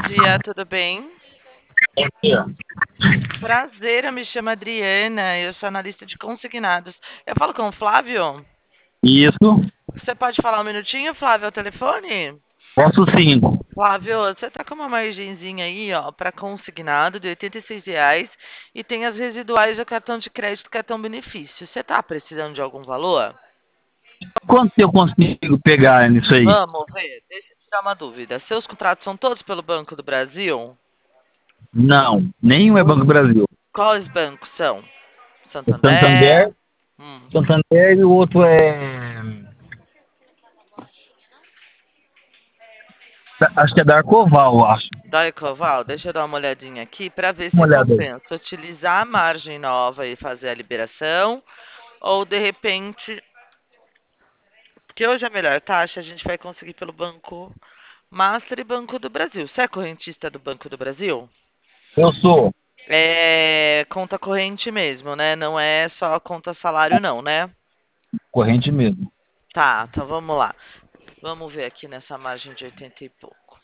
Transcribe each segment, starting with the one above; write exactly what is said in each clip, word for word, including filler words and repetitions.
dia, tudo bem? Bom dia. Prazer, eu me chamo Adriana, eu sou analista de consignados. Eu falo com o Flávio? Isso, Você pode falar um minutinho, Flávio, ao telefone? posso sim. Flávio, você tá com uma margenzinha aí, ó, para consignado de oitenta e seis reais e tem as residuais do cartão de crédito e cartão benefício. Você tá precisando de algum valor? Quanto eu consigo pegar nisso aí? Vamos ver, deixa eu tirar uma dúvida. Seus contratos são todos pelo Banco do Brasil? Não, nenhum é Banco do Ou Brasil. quais bancos são? É Santander? Santander, Hum. Santander e o outro é. Acho que é da Arcoval, eu acho. Da Ecoval, deixa eu dar uma olhadinha aqui para ver Dá uma se olhada aí. compensa utilizar a margem nova e fazer a liberação, ou de repente, porque hoje a melhor taxa a gente vai conseguir pelo Banco Master e Banco do Brasil. Você é correntista do Banco do Brasil? Eu sou É conta corrente mesmo, né? Não é só conta salário não, né? corrente mesmo. Tá, então vamos lá. Vamos ver aqui nessa margem de oitenta e pouco.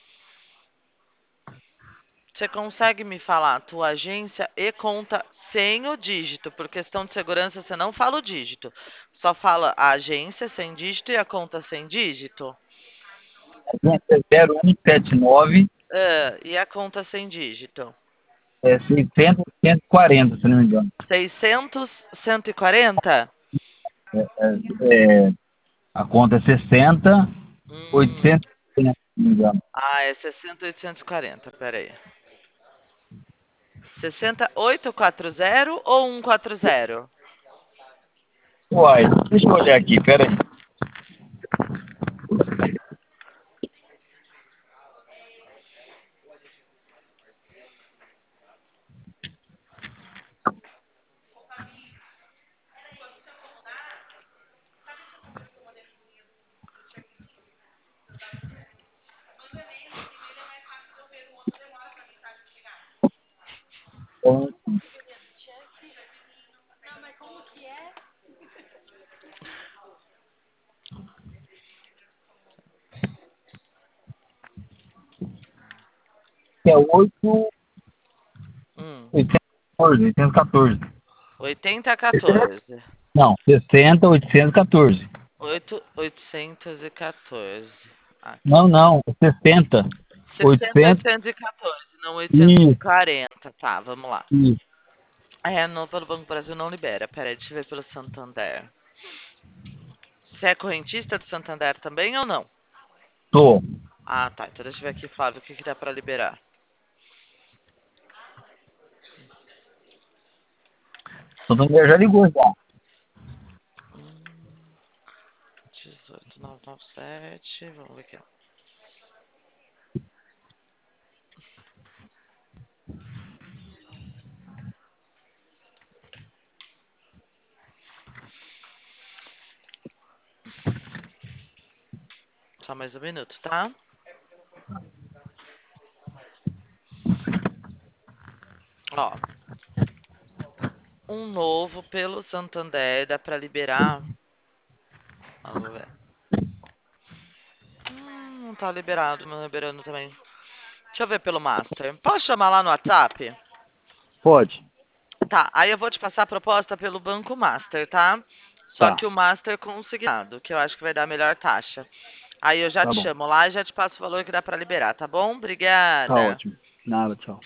Você consegue me falar a tua agência e conta sem o dígito? Por questão de segurança, você não fala o dígito. Só fala a agência sem dígito e a conta sem dígito. A gente é zero um sete nove, Ah, e a conta sem dígito? é seiscentos, cento e quarenta, se não me engano. Seiscentos, cento e quarenta. É, é, a conta é sessenta, Hum. oitocentos, se não me engano. Ah, é sessenta, oitocentos e quarenta. Pera aí. sessenta, oitocentos e quarenta ou cento e quarenta? Uai, deixa eu olhar aqui, pera aí. Então, é oito, Hum. oitocentos e quatorze, oitenta a quatorze. não, sessenta, oitocentos e quatorze. oito, oitocentos e quatorze. Não, Aqui. não, sessenta, sessenta, oitocentos, oitocentos e quatorze, não oitocentos e isso, quarenta. Tá, vamos lá. isso. É, não, pelo Banco do Brasil não libera. Pera aí, deixa eu ver pelo Santander. Você é correntista do Santander também ou não? Tô. Ah, tá. Então deixa eu ver aqui, Flávio, o que que dá pra liberar. Santander já ligou já. Hum, dezoito mil novecentos e noventa e sete. Vamos ver aqui. Só mais um minuto, tá? Ó, um novo pelo Santander dá pra liberar. Vamos ver. Hum, não tá liberado, não liberando também. Deixa eu ver pelo Master. Posso chamar lá no WhatsApp? Pode. Tá, aí eu vou te passar a proposta pelo Banco Master, tá? Só Tá, que o Master consignado, que eu acho que vai dar a melhor taxa. Aí eu já tá te bom. chamo lá e já te passo o valor que dá pra liberar, tá bom? Tá Obrigada. ótimo. Nada, tchau.